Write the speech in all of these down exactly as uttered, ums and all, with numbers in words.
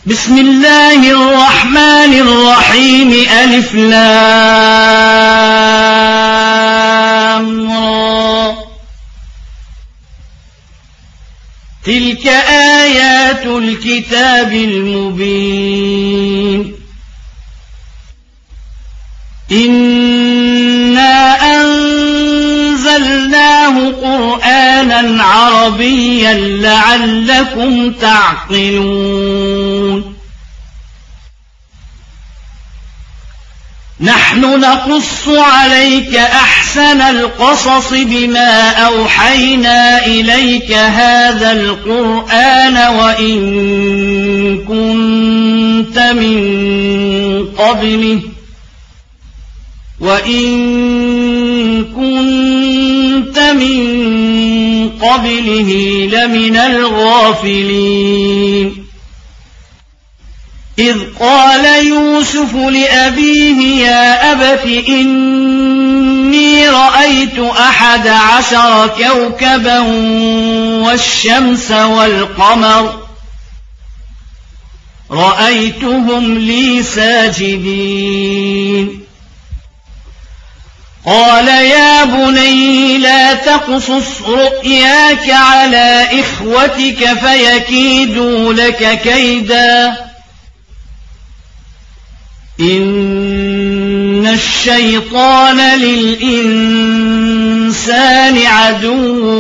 بسم الله الرحمن الرحيم ألف لام را تلك آيات الكتاب المبين إنا أنزلناه قرآنا عربيا لعلكم تعقلون نحن نقص عليك أحسن القصص بما أوحينا إليك هذا القرآن وإن كنت من قبله وإن كنت من قبله لمن الغافلين إذ قال يوسف لأبيه يا أبت إني رأيت أحد عشر كوكبا والشمس والقمر رأيتهم لي ساجدين قال يا بني لا تقصص رؤياك على إخوتك فيكيدوا لك كيدا إن الشيطان للإنسان عدو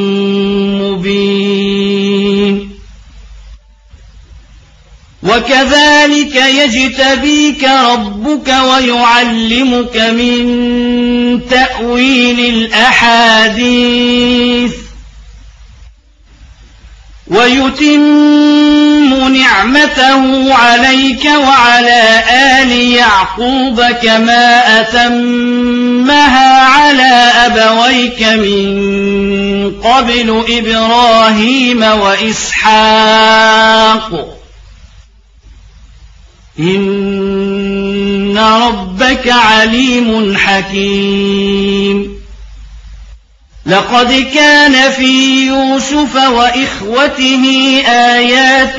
مبين وكذلك يجتبيك ربك ويعلمك من تأويل الأحاديث ويتم نعمته عليك وعلى آل يعقوب كما أتمها على أبويك من قبل إبراهيم وإسحاق إن ربك عليم حكيم لقد كان في يوسف وإخوته آيات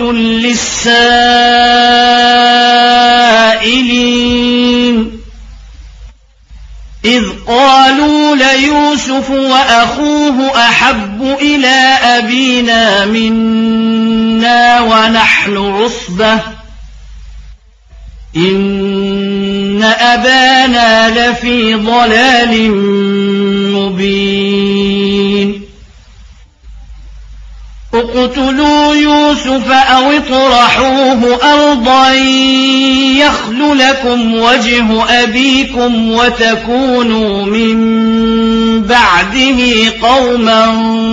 للسائلين إذ قالوا ليوسف وأخوه أحب إلى أبينا منا ونحن عصبة إن أبانا لفي ضلال مبين اقتلوا يوسف أو اطرحوه أرضا يخل لكم وجه أبيكم وتكونوا من بعده قوما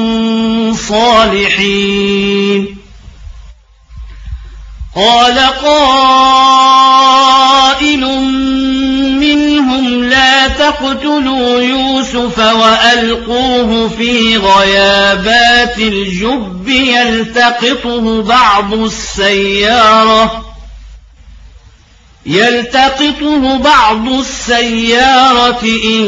صالحين قال قائل منهم لا تقتلوا يوسف وألقوه في غيابات الجب يلتقطه بعض السيارة يلتقطه بعض السيارة إن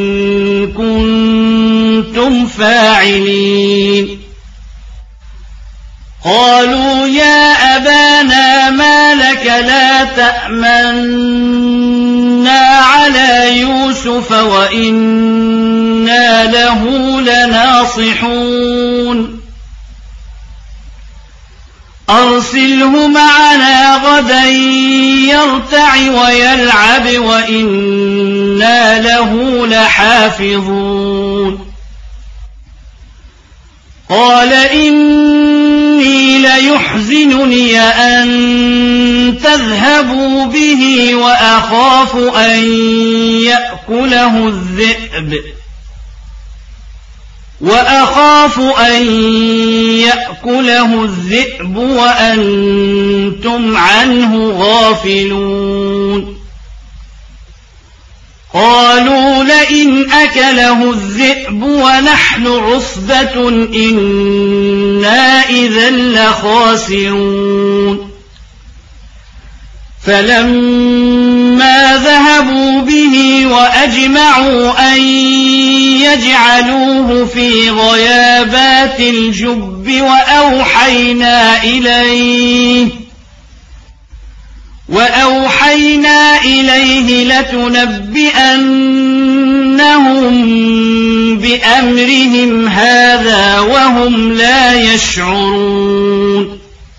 كنتم فاعلين قالوا يا أبانا ما لك لا تأمنا على يوسف وإنا له لناصحون أرسله معنا غدا يرتع ويلعب وإنا له لحافظون قال إني ليحزنني أن تذهبوا به وأخاف أن يأكله الذئب وأخاف أن يأكله الذئب وأنتم عنه غافلون قالوا لئن أكله الذئب ونحن عصبة إنا إذا لخاسرون فلما ذهبوا به وأجمعوا أن يجعلوه في غيابات الجب وأوحينا إليه وأوحينا إليه لتنبئنهم بأمرهم هذا وهم لا يشعرون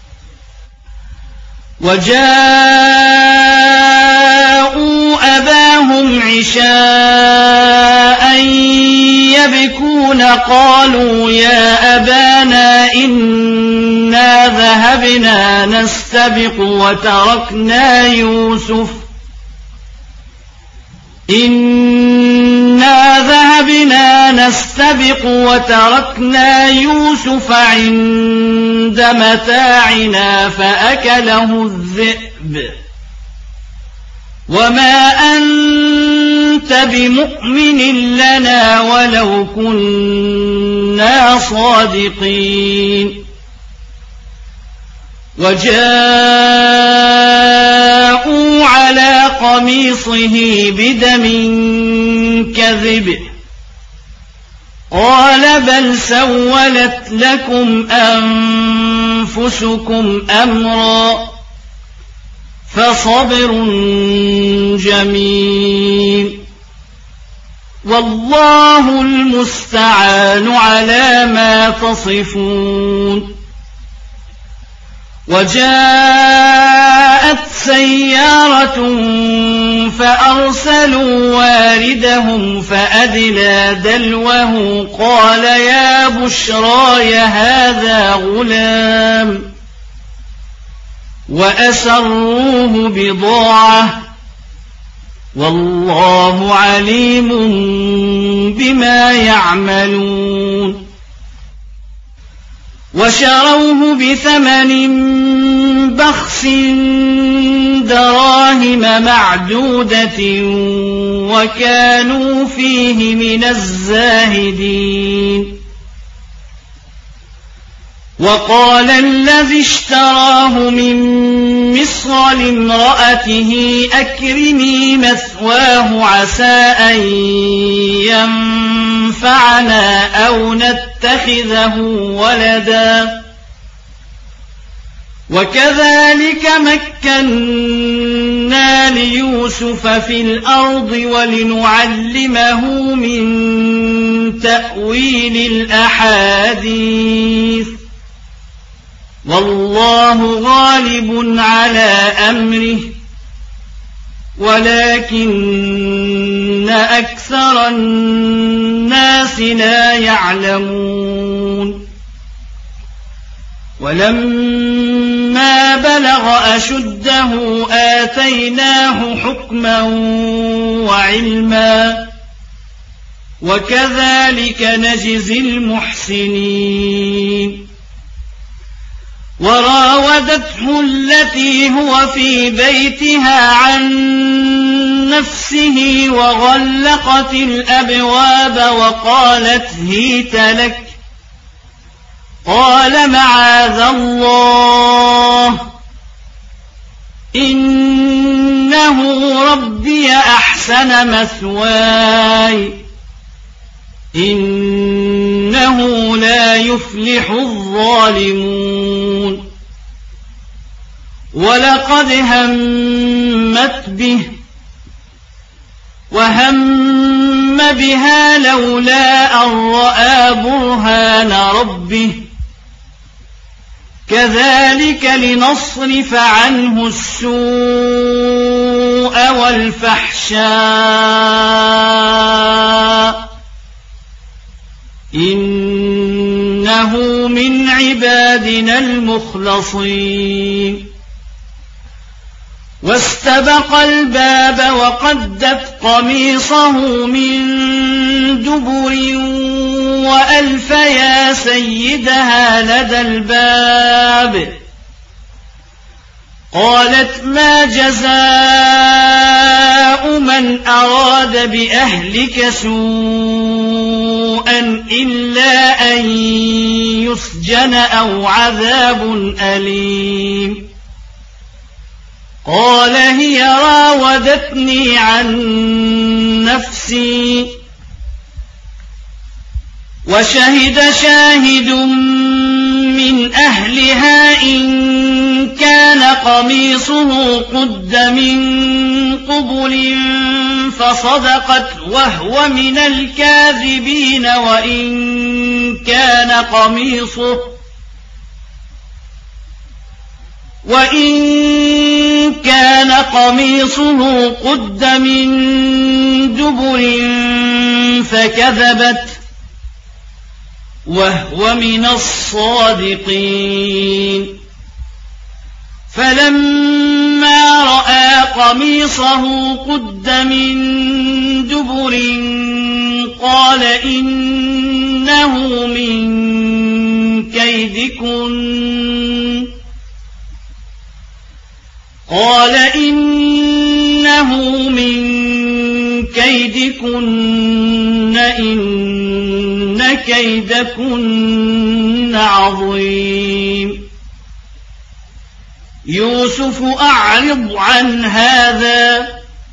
وجاءوا أباهم عشاء يبكون قالوا يا أبانا إنا ذهبنا نستبق وتركنا يوسف إنا ذهبنا نستبق وتركنا يوسف عند متاعنا فأكله الذئب وما أنت بمؤمن لنا ولو كنا صادقين وجاءوا على قميصه بدم كذب قال بل سولت لكم أنفسكم أمرا فصبر جميل والله المستعان على ما تصفون وجاءت سيارة فأرسلوا واردهم فأدلى دلوه قال يا بشراي هذا غلام وأسروه بضاعة والله عليم بما يعملون وشروه بثمن بخس دراهم معدودة وكانوا فيه من الزاهدين وقال الذي اشتراه من مصر لامرأته أكرمي مثواه عسى أن ينفعنا أو نتخذه ولدا وكذلك مكنا ليوسف في الأرض ولنعلمه من تأويل الأحاديث والله غالب على أمره ولكن أكثر الناس لا يعلمون ولما بلغ أشده آتيناه حكما وعلما وكذلك نجزي المحسنين وراودته التي هو في بيتها عن نفسه وغلقت الأبواب وقالت هيت لك قال معاذ الله إنه ربي أحسن مثواي إنه لا يفلح الظالمون ولقد همت به وهم بها لولا أن رأى برهان ربه كذلك لنصرف عنه السوء والفحشاء إنه من عبادنا المخلصين واستبق الباب وقدت قميصه من دبر وألف يا سيدها لدى الباب قالت ما جزاء من أراد بأهلك سوءا إلا أن يسجن أو عذاب أليم قال هي راودتني عن نفسي وشهد شاهد من أهلها إن كان قميصه قد من قبل فصدقت وهو من الكاذبين وإن كان قميصه وإن كان قميصه قد من دبر فكذبت وهو من الصادقين فلما رأى قميصه قد من دبر قال إنه من كيدكن قال إنه من كيدكن إن كيدكن عظيم يوسف أعرض عن هذا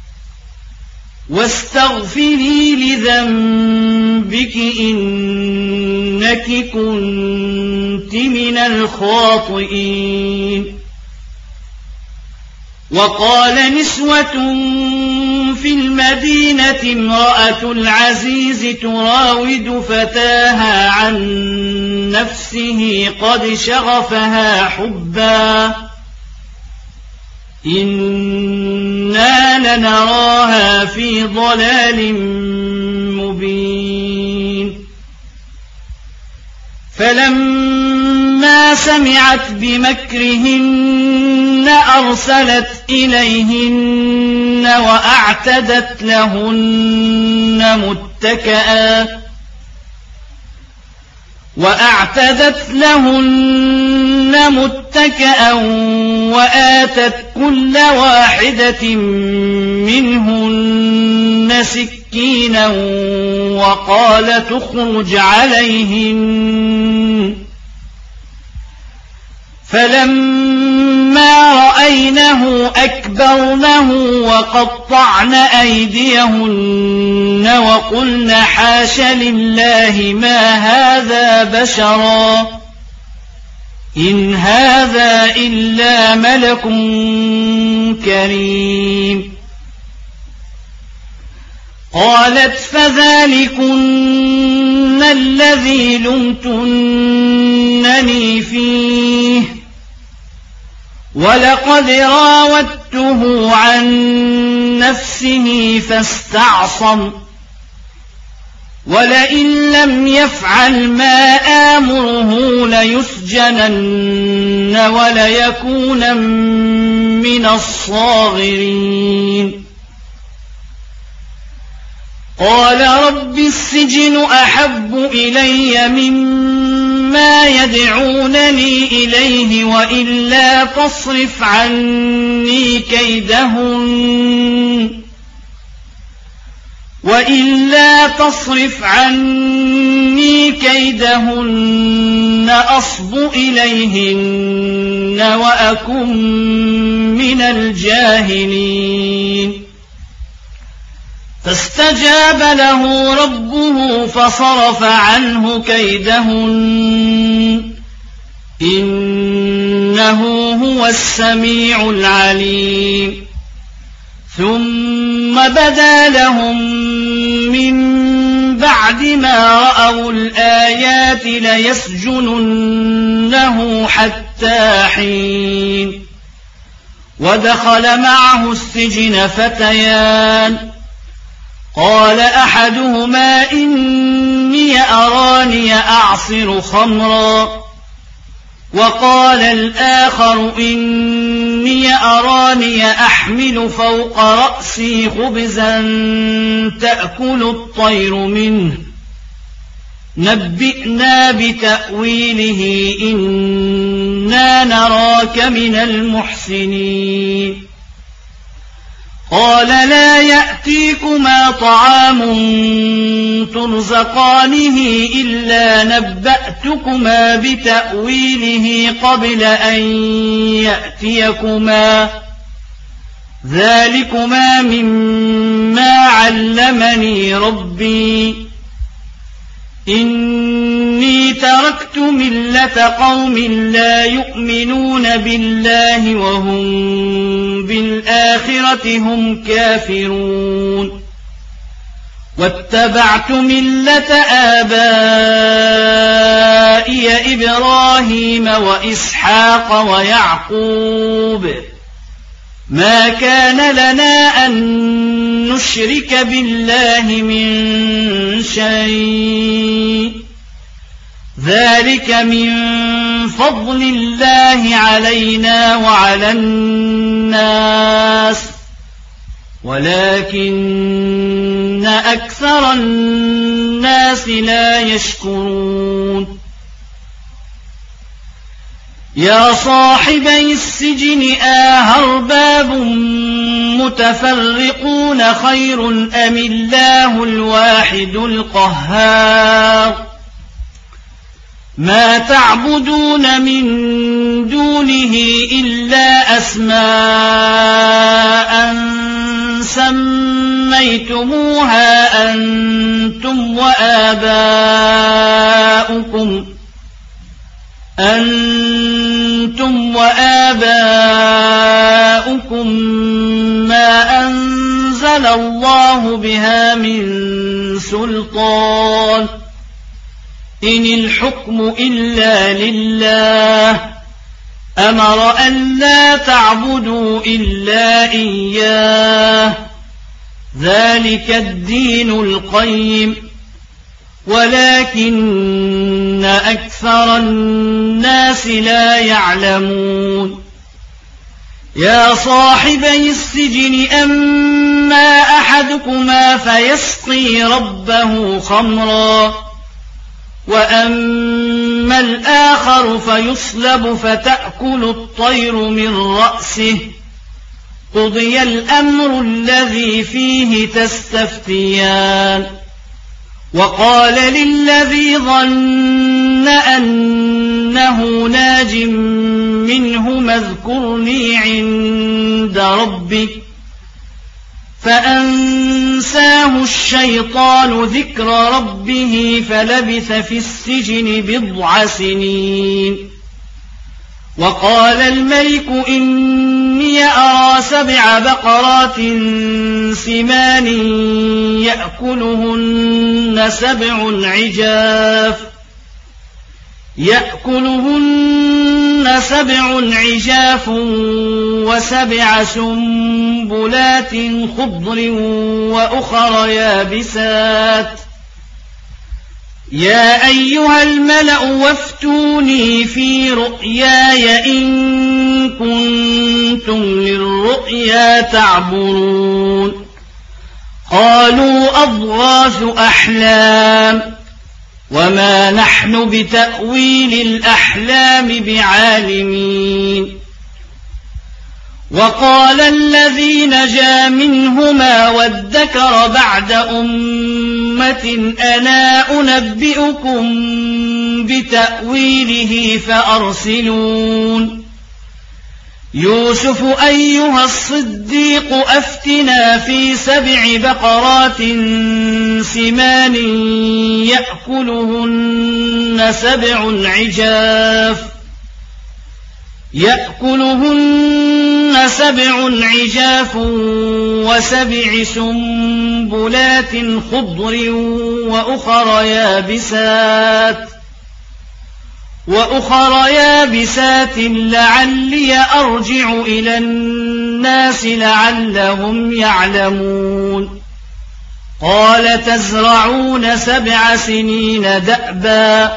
واستغفري لذنبك إنك كنت من الخاطئين وقال نسوة في المدينة امرأة العزيز تراود فتاها عن نفسه قد شغفها حبا إنا لنراها في ضلال مبين فلما سمعت بمكرهن أرسلت إليهن وأعتدت لهن متكئا وأعتدت لهن متكئا وآتت كل واحدة منهن سكينا وقالت اخرج عليهن فلما رأينه أكبرنه وقطعن أيديهن وقلن حاش لله ما هذا بشرا إن هذا إلا ملك كريم قالت فذلكن الذي لمتنني فيه ولقد راودته عن نفسه فاستعصم ولئن لم يفعل ما آمره ليسجنن وليكون من الصاغرين قال رب السجن أحب إلي مما يدعونني إليه وإلا تصرف عني كيدهن وإلا تصرف عني كيدهن أصب إليهن وأكن من الجاهلين فاستجاب له ربه فصرف عنه كيدهن إنه هو السميع العليم ثم بدا لهم من بعد ما رأوا الآيات ليسجننه حتى حين ودخل معه السجن فتيان قال أحدهما إني أراني أعصر خمرا وقال الآخر إني أراني أحمل فوق رأسي خبزا تأكل الطير منه نبئنا بتأويله إنا نراك من المحسنين قال لا يأتيكما طعام ترزقانه إلا نبأتكما بتأويله قبل أن يأتيكما ذلكما مما علمني ربي إني إني تركت ملة قوم لا يؤمنون بالله وهم بالآخرة هم كافرون واتبعت ملة آبائي إبراهيم وإسحاق ويعقوب ما كان لنا أن نشرك بالله من شيء ذلك من فضل الله علينا وعلى الناس ولكن أكثر الناس لا يشكرون يا صاحبي السجن أأرباب متفرقون خير أم الله الواحد القهار ما تعبدون من دونه إلا أسماء سميتموها أنتم وآباؤكم أنتم وآباؤكم ما أنزل الله بها من سلطان إن الحكم إلا لله أمر أن لا تعبدوا إلا إياه ذلك الدين القيم ولكن أكثر الناس لا يعلمون يا صاحبي السجن أما أحدكما فيسقي ربه خمرا وأما الآخر فيصلب فتأكل الطير من رأسه قضي الأمر الذي فيه تستفتيان وقال للذي ظن أنه ناج منهما اذكرني عند ربك فأنساه الشيطان ذكر ربه فلبث في السجن بضع سنين وقال الملك إني أرى سبع بقرات سمان يأكلهن سبع عجاف يأكلهن سبع عجاف وسبع سنبلات خضر وأخر يابسات يا أيها الملأ وافتوني في رؤياي إن كنتم للرؤيا تعبرون قالوا أضغاث أحلام وما نحن بتأويل الأحلام بعالمين وقال الذي نجا منهما وادكر بعد أمة أنا أنبئكم بتأويله فأرسلون يوسف أيها الصديق أفتنا في سبع بقرات سمان يأكلهن سبع عجاف يأكلهن سبع عجاف وسبع سنبلات خضر وأخر يابسات وأخر يابسات لعلي أرجع إلى الناس لعلهم يعلمون قال تزرعون سبع سنين دأبا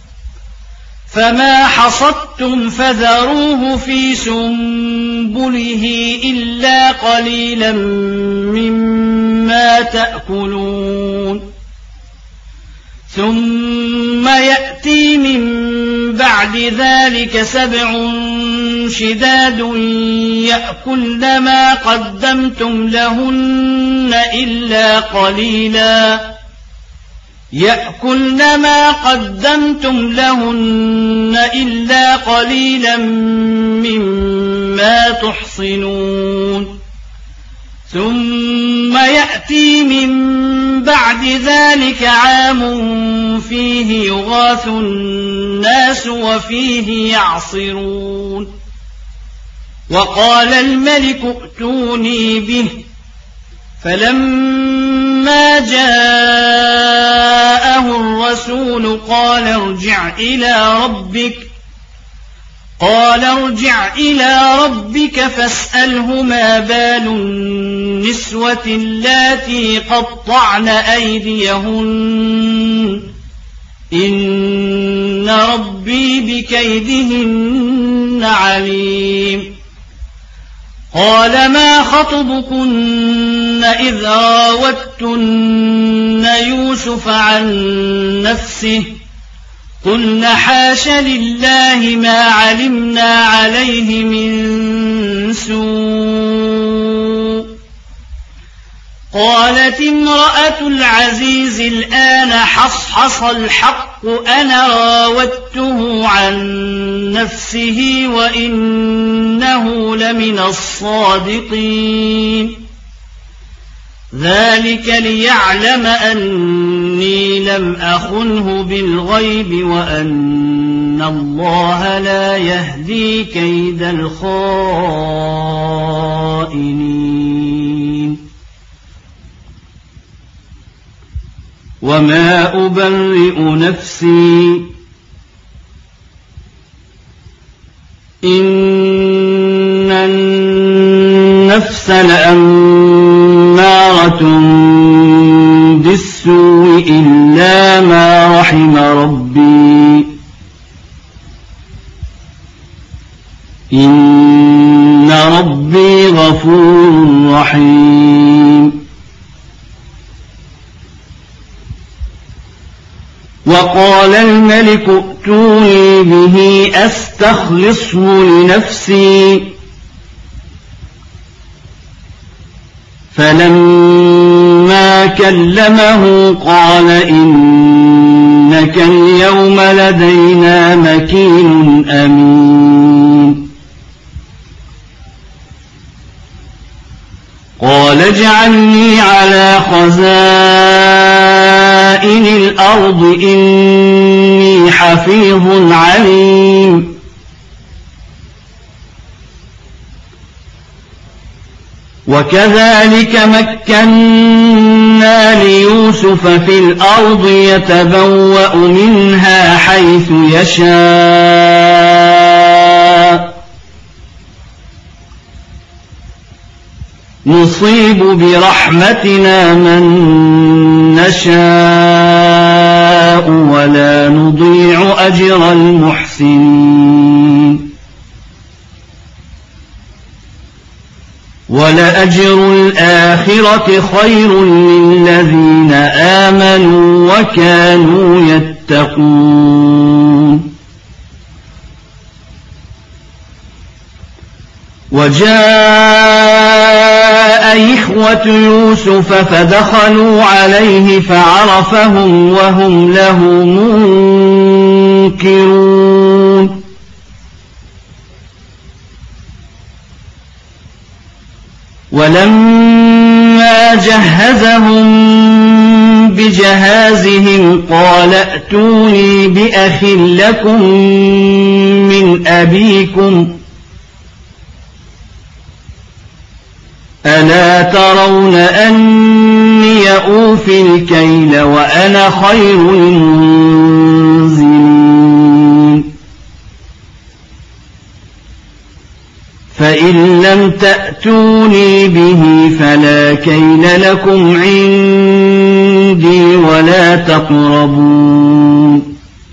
فما حصدتم فذروه في سنبله إلا قليلا مما تأكلون ثم يأتي من بعد ذلك سبع شداد يأكلن ما قدمتم لهن إلا قليلا يأكلن ما قدمتم لهن إلا قليلا مما تحصنون ثم يأتي من بعد ذلك عام فيه يغاث الناس وفيه يعصرون وقال الملك ائتوني به فلما جاءه الرسول قال ارجع إلى ربك قال ارجع إلى ربك فاسأله ما بال النسوة اللاتي قطعن أيديهن إن ربي بكيدهن عليم قال ما خطبكن إذ راوتن يوسف عن نفسه قلن حاش لله ما علمنا عليه من سوء قالت امرأة العزيز الآن حصحص الحق أنا راودته عن نفسه وإنه لمن الصادقين ذلك ليعلم أني لم أخنه بالغيب وأن الله لا يهدي كيد الخائنين وما أبرئ نفسي إن النفس لأمارة بالسوء إلا ما رحم ربي إن ربي غفور رحيم وقال الملك ائتوني به أستخلصه لنفسي فلما كلمه قال إنك اليوم لدينا مكين أمين قال اجعلني على خزائن الأرض إني حفيظ عليم وكذلك مكنا ليوسف في الأرض يتبوأ منها حيث يشاء نصيب برحمتنا من نشاء ولا نضيع أجر المحسنين ولأجر الآخرة خير للذين آمنوا وكانوا يتقون وجاء إخوة يوسف فدخلوا عليه فعرفهم وهم له منكرون ولما جهزهم بجهازهم قال ائتوني بأخ لكم من أبيكم ألا ترون أني أوفي الكيل وأنا خير المنزلين فإن لم تأتوني به فلا كيل لكم عندي ولا تقربون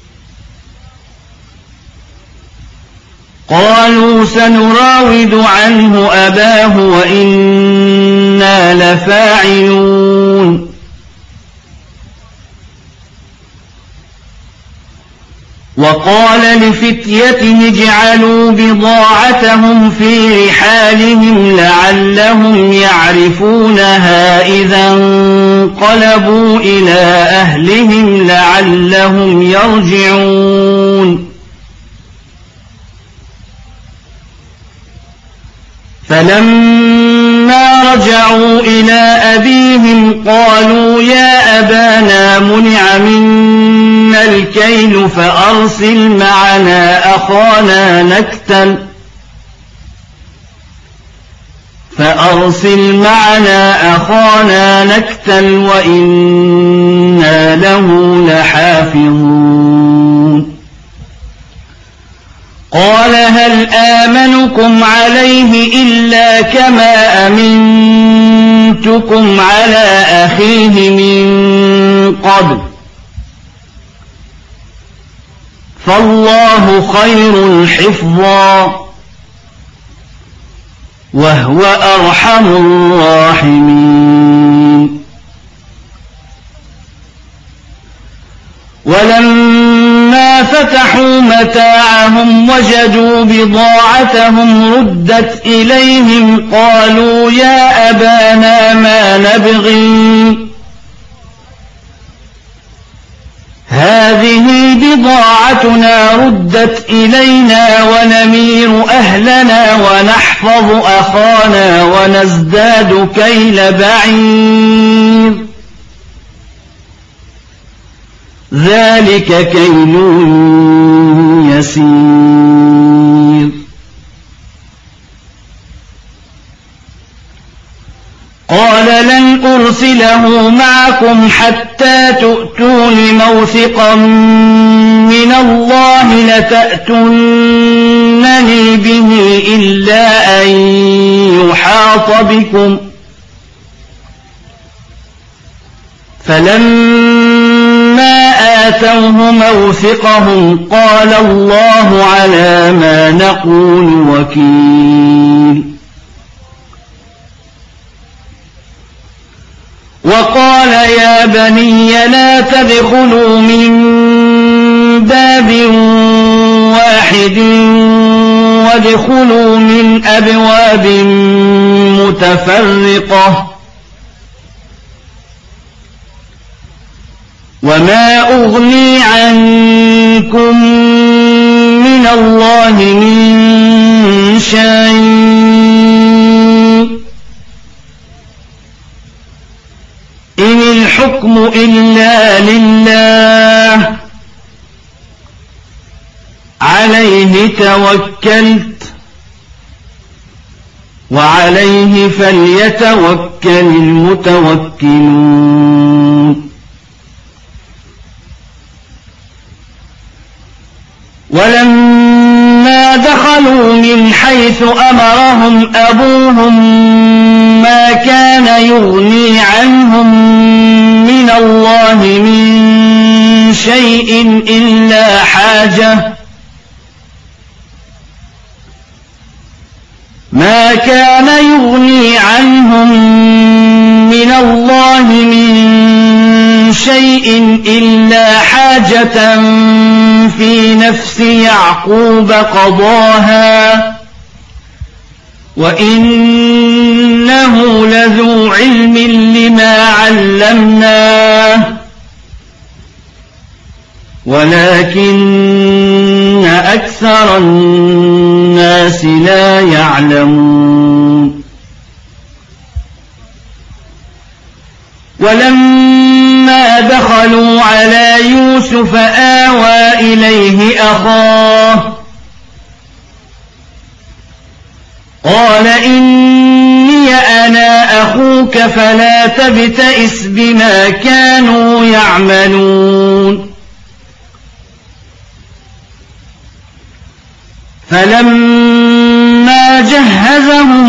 قالوا سنراود عنه أباه وإنا لفاعلون وقال لفتيته اجعلوا بضاعتهم في رحالهم لعلهم يعرفونها إذا انقلبوا إلى أهلهم لعلهم يرجعون فلما رجعوا إلى أبيهم قالوا يا أبانا منع منا الكيل فأرسل معنا أخانا نكتل فأرسل معنا أخانا نكتل وإنا له لحافظون قال هل آمنكم عليه إلا كما أمنتكم على أخيه من قبل فالله خير حفظا وهو أرحم الراحمين ولما فتحوا متاعهم وجدوا بضاعتهم ردت إليهم قالوا يا أبانا ما نبغي هذه بضاعتنا ردت إلينا ونمير أهلنا ونحفظ أخانا ونزداد كيل بعير ذلك كيل يسير قال لن أرسله معكم حتى تؤتون موثقا من الله لتأتونني به إلا أن يحاط بكم فلما آتوه موثقهم قال الله على ما نقول وكيل وقال يا بني لا تدخلوا من باب واحد وادخلوا من أبواب متفرقة وما أغني عنكم من الله من شيء إن الحكم إلا لله عليه توكلت وعليه فليتوكل المتوكلون ولما دخلوا من حيث أمرهم أبوهم ما كان يغني عنهم من الله من شيء إلا حاجة ما كان يغني عنهم من الله من شيء إلا حاجة في نفس يعقوب قضاها وإنه لذو علم لما علمناه ولكن أكثر الناس لا يعلمون ولما دخلوا على يوسف آوى إليه أخاه قال إني أنا أخوك فلا تبتئس بما كانوا يعملون فلما جهزهم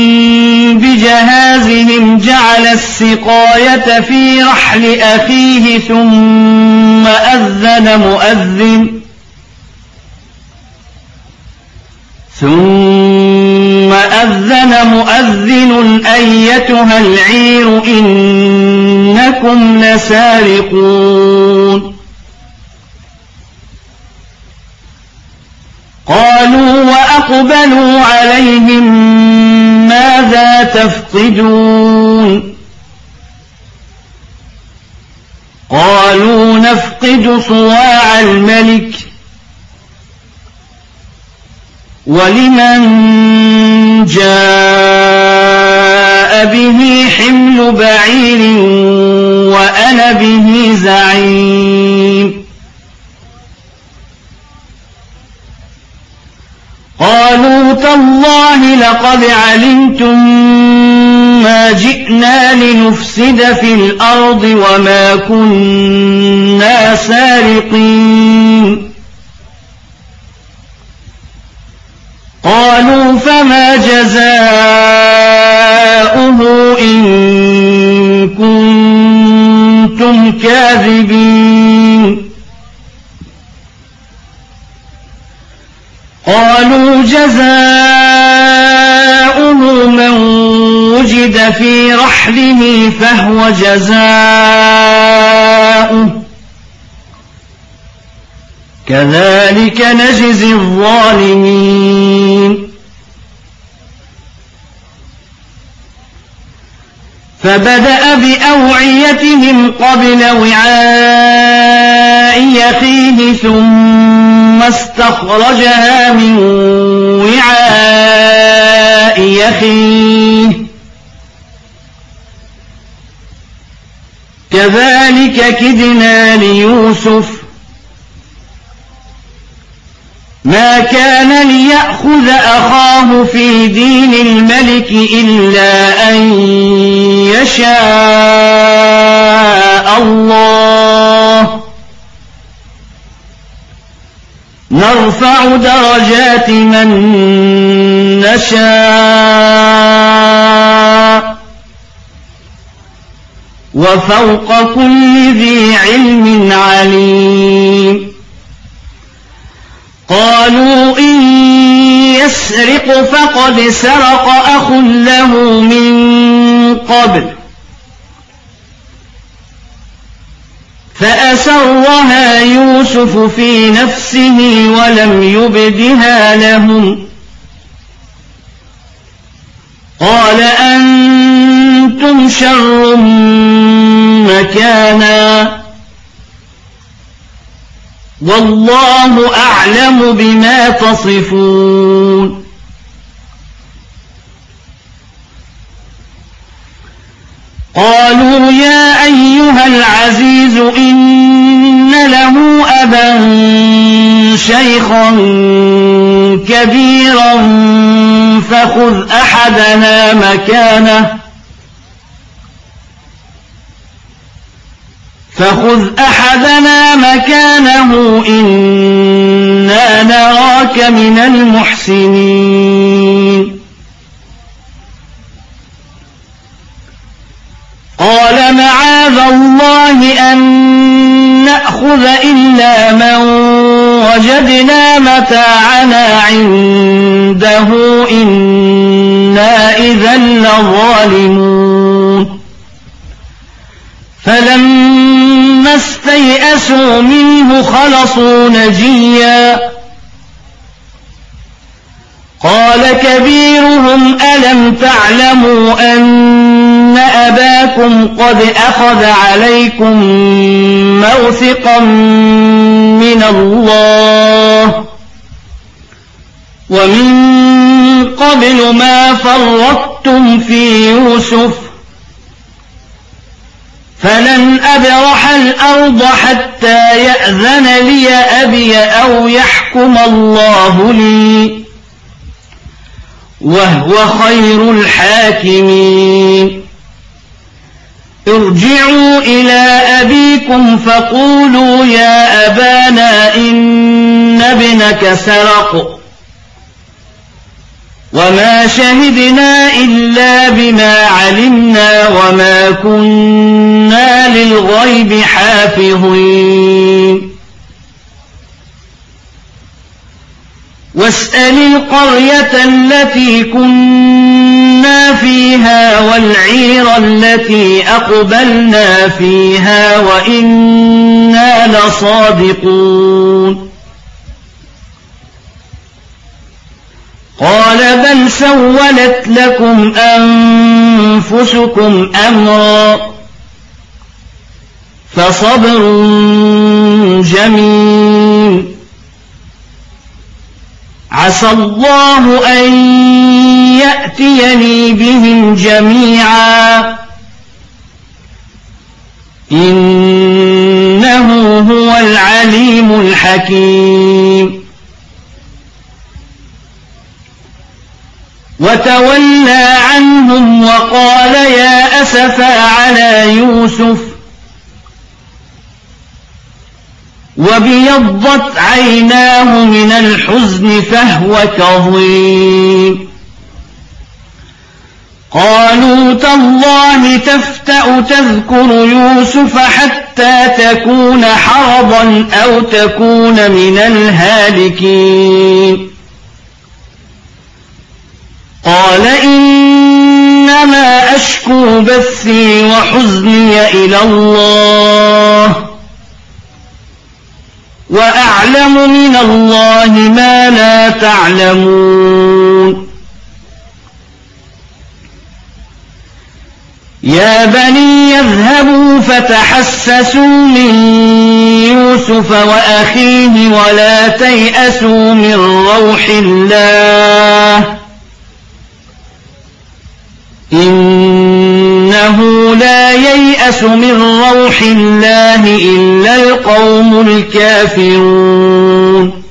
بجهازهم جعل السقاية في رحل أخيه ثم أذن مؤذن ثم أذن مؤذن أيتها العير إنكم لسارقون قالوا وأقبلوا عليهم ماذا تفقدون قالوا نفقد صواع الملك ولمن جاء هذا به حمل بعير وأنا به زعيم. قالوا تالله لقد علمتم ما جئنا لنفسد في الأرض وما كنا سارقين. قالوا فما جزاؤه إن كنتم كاذبين. قالوا جزاؤه من وجد في رحله فهو جزاؤه كذلك نجزي الظالمين. فبدأ بأوعيتهم قبل وعاء أخيه ثم استخرجها من وعاء أخيه كذلك كدنا ليوسف ما كان ليأخذ أخاه في دين الملك إلا أن يشاء الله نرفع درجات من نشاء وفوق كل ذي علم عليم. قالوا إن يسرق فقد سرق أخ له من قبل فأسرها يوسف في نفسه ولم يبدها لهم. قال أنتم شر مكانا والله أعلم بما تصفون. قالوا يا أيها العزيز إن له أبا شيخا كبيرا فخذ أحدنا مكانه فخذ أحدنا مكانه إنا نراك من المحسنين. قال معاذ الله أن نأخذ إلا من وجدنا متاعنا عنده إنا إذا لظالمون. فلما استيئسوا منه خلصوا نجيا قال كبيرهم ألم تعلموا أن أباكم قد أخذ عليكم موثقا من الله ومن قبل ما فرطتم في يوسف فلن أبرح الأرض حتى يأذن لي أبي أو يحكم الله لي وهو خير الحاكمين. ارجعوا إلى أبيكم فقولوا يا أبانا إن ابنك سرق وما شهدنا إلا بما علمنا وما كنا للغيب حافظين. واسأل القرية التي كنا فيها والعير التي أقبلنا فيها وإنا لصادقون. قال بل سولت لكم أنفسكم أمرا فصبر جميل عسى الله أن يأتيني بهم جميعا إنه هو العليم الحكيم وتولى عنهم وقال يا أسفى على يوسف وابيضت عيناه من الحزن فهو كظيم قالوا تالله تفتأ تذكر يوسف حتى تكون حرضا أو تكون من الهالكين قال إنما أشكو بثي وحزني إلى الله وأعلم من الله ما لا تعلمون يا بني يذهبوا فتحسسوا من يوسف وأخيه ولا تيأسوا من روح الله إنه لا ييأس من روح الله إلا القوم الكافرون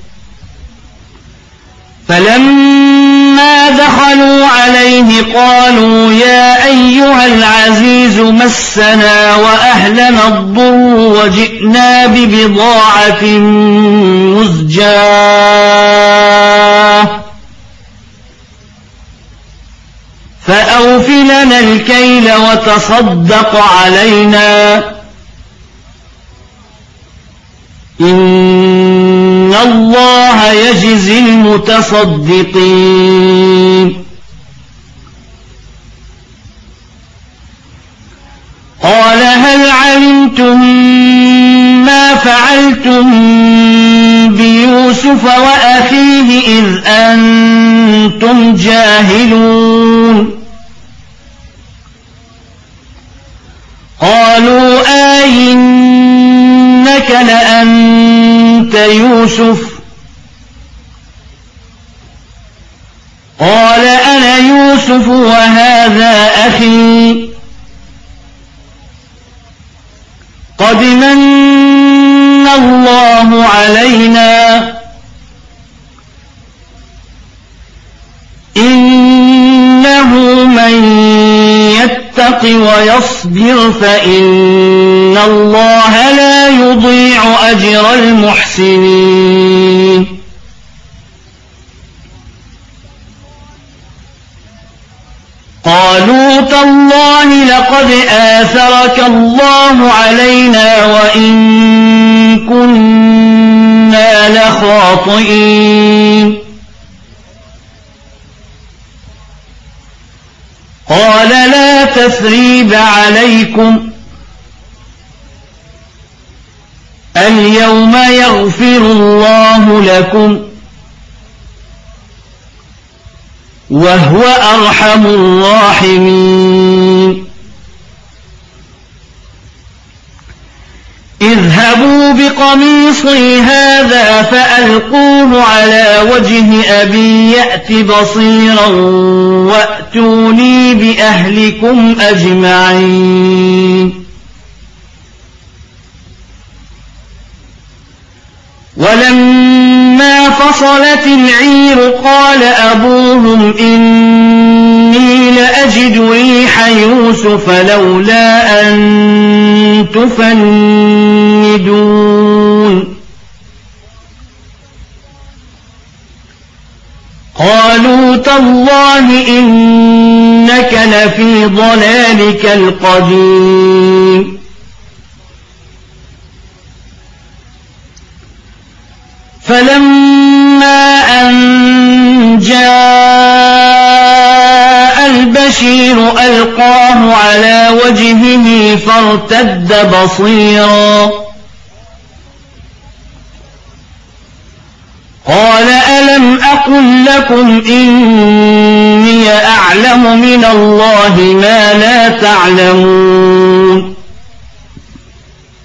فلما دخلوا عليه قالوا يا أيها العزيز مسنا وأهلنا الضر وجئنا ببضاعة مزجاة فأوف لنا الكيل وتصدق علينا إن الله يجزي المتصدقين قال هل علمتم ما فعلتم بيوسف وأخيه إذ أنتم جاهلون قالوا آئنك لأنت يوسف قال أنا يوسف وهذا أخي قد من الله علينا إنه من يتق ويصبر فإن الله لا يضيع أجر المحسنين قالوا تالله لقد آثرك الله علينا وإن كنا لخاطئين قال لا تثريب عليكم اليوم يغفر الله لكم وهو أرحم الراحمين اذهبوا بقميصي هذا فألقوه على وجه أبي يأت بصيرا وأتوني بأهلكم أجمعين ولما فصلت العير قال أبوهم إني لأجد ريح يوسف لولا أن تفندون قالوا تالله إنك لفي ضلالك القديم فلما أن جاء البشير ألقاه على وجهه فارتد بصيرا قال ألم أقل لكم إني أعلم من الله ما لا تعلمون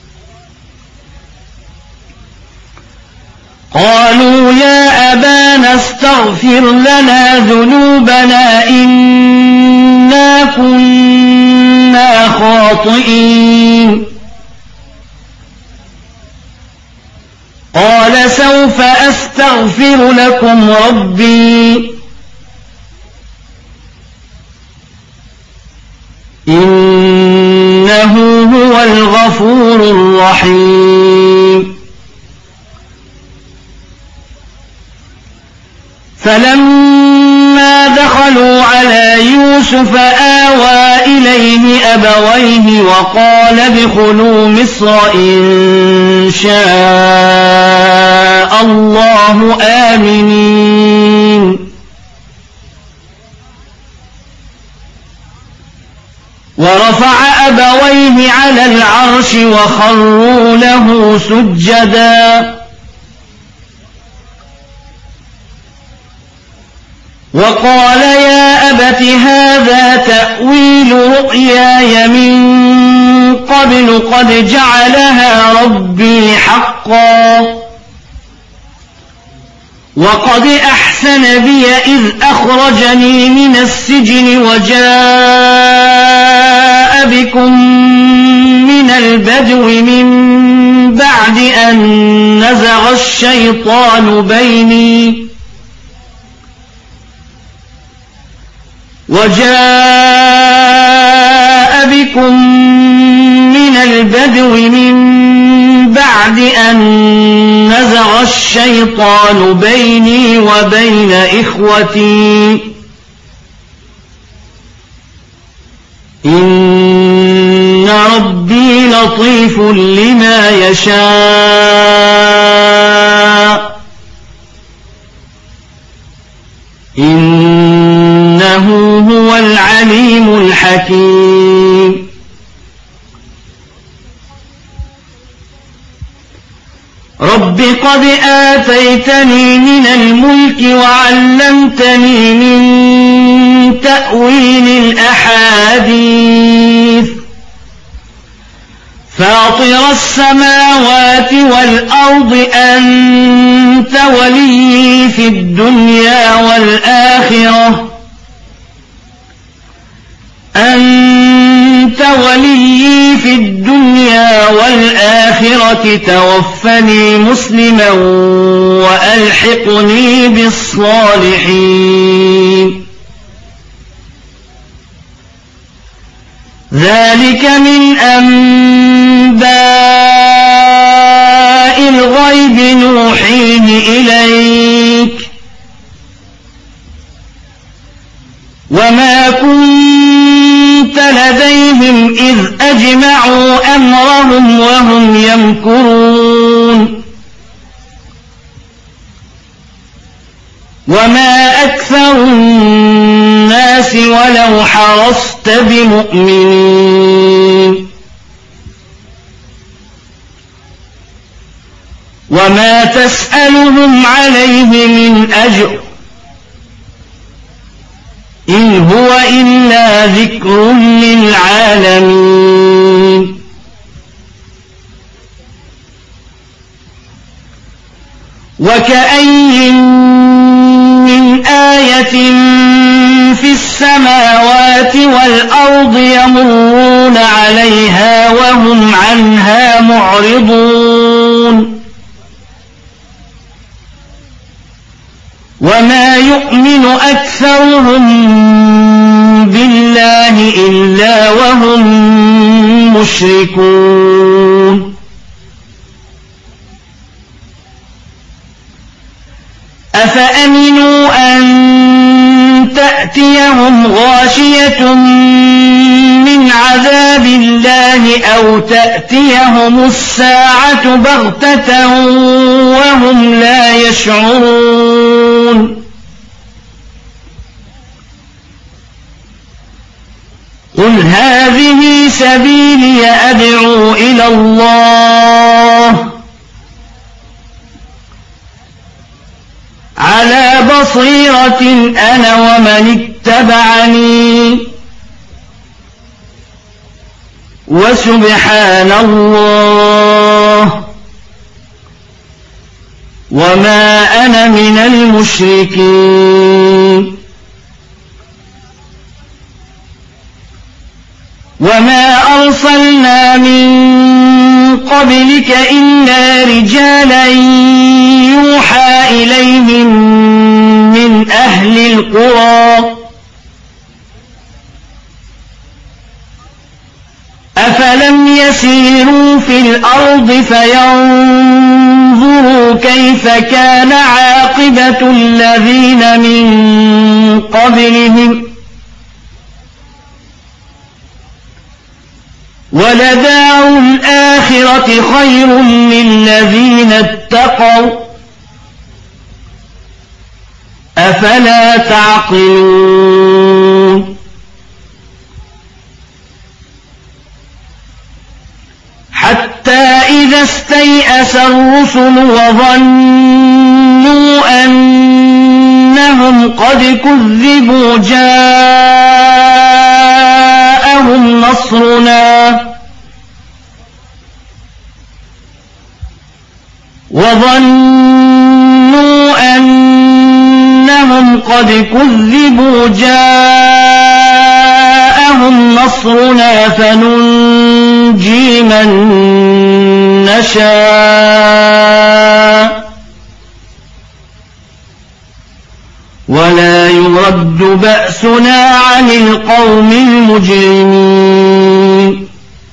قالوا يا أبانا واستغفر لنا ذنوبنا إنا كنا خاطئين. قال سوف أستغفر لكم ربي إنه هو الغفور الرحيم. فلما دخلوا على يوسف آوى إليه أبويه وقال ادخلوا مصر إن شاء الله آمنين. ورفع أبويه على العرش وخروا له سجدا وقال يا أبت هذا تأويل رؤياي من قبل قد جعلها ربي حقا وقد أحسن بي إذ أخرجني من السجن وجاء بكم من البدو من بعد أن نزغ الشيطان بيني وجاء بكم من البدو من بعد أن نزغ الشيطان بيني وبين إخوتي إن ربي لطيف لما يشاء إنه هو العليم الحكيم. رب قد آتيتني من الملك وعلمتني من تأويل الأحاديث فاطر السماوات والأرض أنت ولي في الدنيا والآخرة أنت ولي في الدنيا والآخرة توفني مسلما وألحقني بالصالحين. ذلك من أنباء الغيب نوحيه إليك وما كنت لديهم إذ أجمعوا أمرهم وهم يمكرون وما أكثر الناس ولو حرصت بمؤمنين وما تسألهم عليه من أجر إن هو إلا ذكر للعالمين. وكأي من آية في السماوات والأرض يمرون عليها وهم عنها معرضون وما يؤمن أكثرهم بالله إلا وهم مشركون. أفأمنوا أن تأتيهم غاشية من عذاب الله أو تأتيهم الساعة بغتة وهم لا يشعرون. قل هذه سبيلي أدعو إلى الله على بصيرة أنا ومن اتبعني وسبحان الله وما أنا من المشركين وما أرسلنا من قبلك إلا رجالا يوحى إليهم من أهل القرى أفلم يسيروا في الأرض فينظروا كيف كان عاقبة الذين من قبلهم ولدار الآخرة خير للذين اتقوا أفلا تعقلون حتى إذا استيأس الرسل وظنوا أنهم قد كذبوا جاءهم نصرنا وظنوا أنهم قد كذبوا جاءهم نصرنا فننجي من نشاء ولا يرد بأسنا عن القوم المجرمين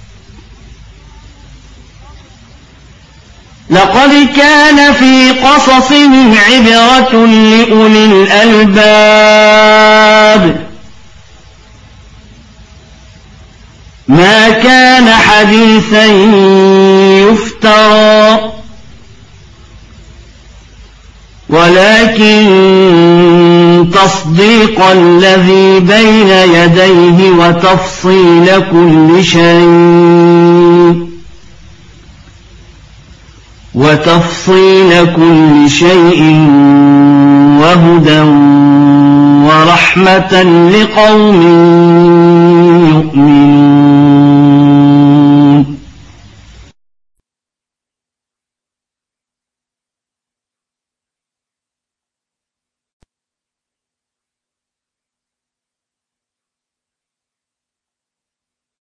لقد كان في قصصهم عبرة لأولي الألباب ما كان حديثا يفترى ولكن تصديق الذي بين يديه وتفصيل كل شيء وتفصيل كل شيء وهدى ورحمة لقوم يؤمنون